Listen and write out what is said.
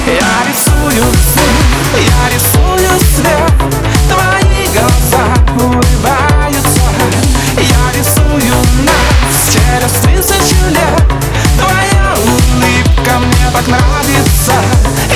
Я рисую сон, я рисую свет, твои глаза улыбаются. Я рисую нас через 1000 лет, твоя улыбка мне так нравится.